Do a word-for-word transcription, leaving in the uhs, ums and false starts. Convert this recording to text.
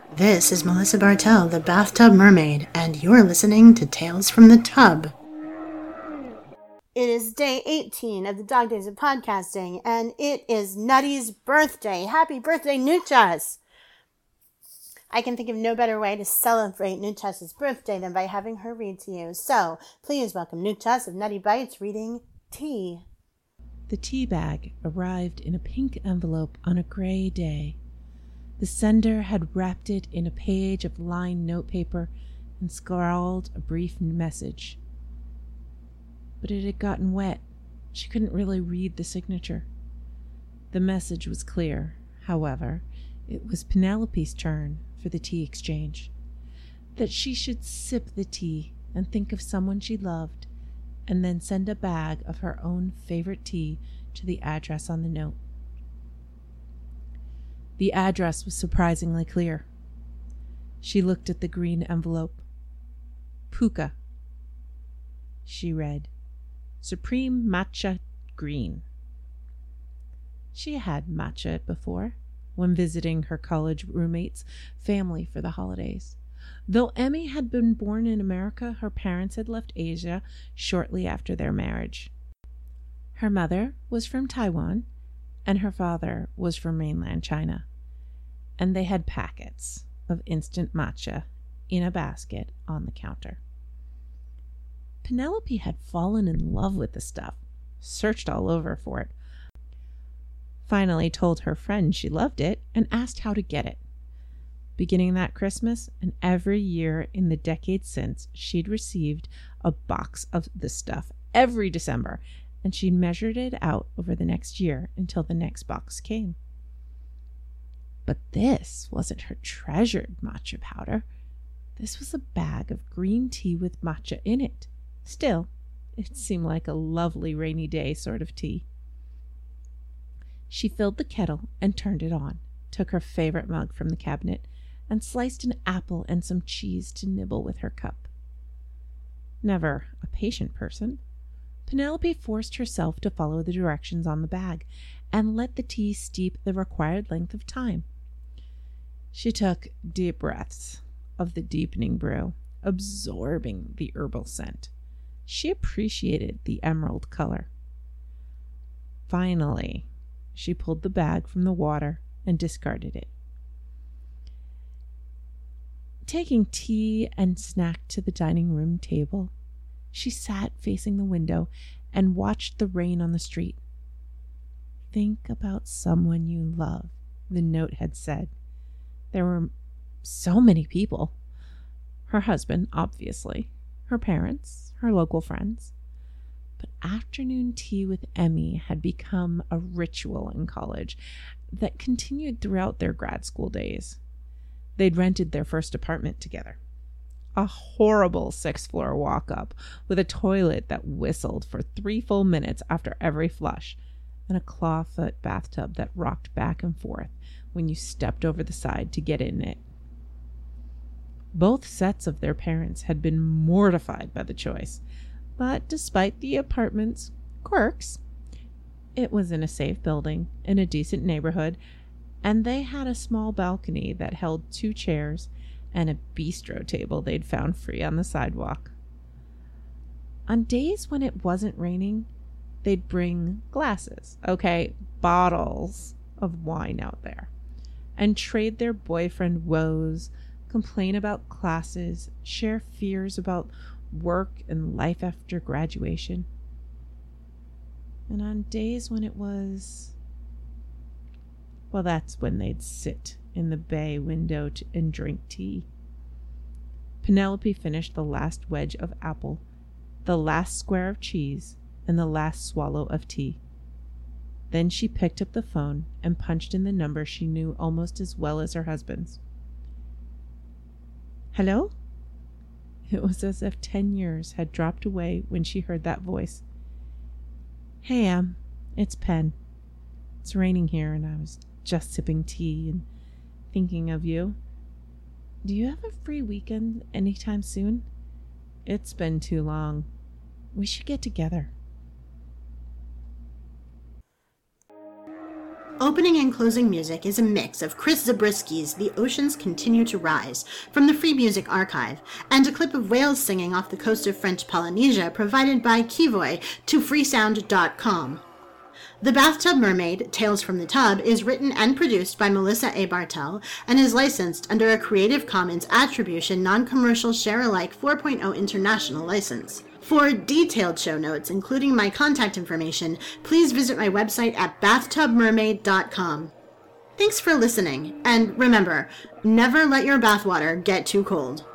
This is Melissa Bartell, the Bathtub Mermaid, and you're listening to Tales from the Tub. It is day eighteen of the Dog Days of Podcasting, and it is Nutty's birthday. Happy birthday, Nuchas! I can think of no better way to celebrate Nuchas' birthday than by having her read to you. So, please welcome Nuchas of Nutty Bites reading Tea. The tea bag arrived in a pink envelope on a gray day. The sender had wrapped it in a page of lined notepaper and scrawled a brief message. But it had gotten wet. She couldn't really read the signature. The message was clear. However, it was Penelope's turn for the tea exchange. That she should sip the tea and think of someone she loved, and then send a bag of her own favorite tea to the address on the note. The address was surprisingly clear. She looked at the green envelope. Puka. She read, Supreme Matcha Green. She had matcha before, when visiting her college roommate's family for the holidays. Though Emmy had been born in America, her parents had left Asia shortly after their marriage. Her mother was from Taiwan, and her father was from mainland China, and they had packets of instant matcha in a basket on the counter. Penelope had fallen in love with the stuff, searched all over for it, finally told her friend she loved it, and asked how to get it. Beginning that Christmas and every year in the decades since, she'd received a box of the stuff every December, and she'd measured it out over the next year until the next box came. But this wasn't her treasured matcha powder. This was a bag of green tea with matcha in it. Still, it seemed like a lovely rainy day sort of tea. She filled the kettle and turned it on, took her favorite mug from the cabinet, and sliced an apple and some cheese to nibble with her cup. Never a patient person, Penelope forced herself to follow the directions on the bag and let the tea steep the required length of time. She took deep breaths of the deepening brew, absorbing the herbal scent. She appreciated the emerald color. Finally, she pulled the bag from the water and discarded it. Taking tea and snack to the dining room table, she sat facing the window and watched the rain on the street. Think about someone you love, the note had said. There were so many people. Her husband, obviously, her parents, her local friends. But afternoon tea with Emmy had become a ritual in college that continued throughout their grad school days. They'd rented their first apartment together. A horrible sixth-floor walk-up with a toilet that whistled for three full minutes after every flush, and a clawfoot bathtub that rocked back and forth when you stepped over the side to get in it. Both sets of their parents had been mortified by the choice, but despite the apartment's quirks, it was in a safe building, in a decent neighborhood, and they had a small balcony that held two chairs and a bistro table they'd found free on the sidewalk. On days when it wasn't raining, they'd bring glasses, okay, bottles of wine out there, and trade their boyfriend woes, complain about classes, share fears about work and life after graduation. And on days when it was, well, that's when they'd sit in the bay window to, and drink tea. Penelope finished the last wedge of apple, the last square of cheese, and the last swallow of tea. Then she picked up the phone and punched in the number she knew almost as well as her husband's. Hello? It was as if ten years had dropped away when she heard that voice. Hey, Em, it's Pen. It's raining here, and I was just sipping tea and thinking of you. Do you have a free weekend anytime soon? It's been too long. We should get together. Opening and closing music is a mix of Chris Zabrisky's The Oceans Continue to Rise from the Free Music Archive, and a clip of whales singing off the coast of French Polynesia provided by Kivoy to freesound dot com. The Bathtub Mermaid, Tales from the Tub, is written and produced by Melissa A. Bartel and is licensed under a Creative Commons Attribution Non-Commercial Share-alike four point oh International License. For detailed show notes, including my contact information, please visit my website at bathtub mermaid dot com. Thanks for listening, and remember, never let your bathwater get too cold.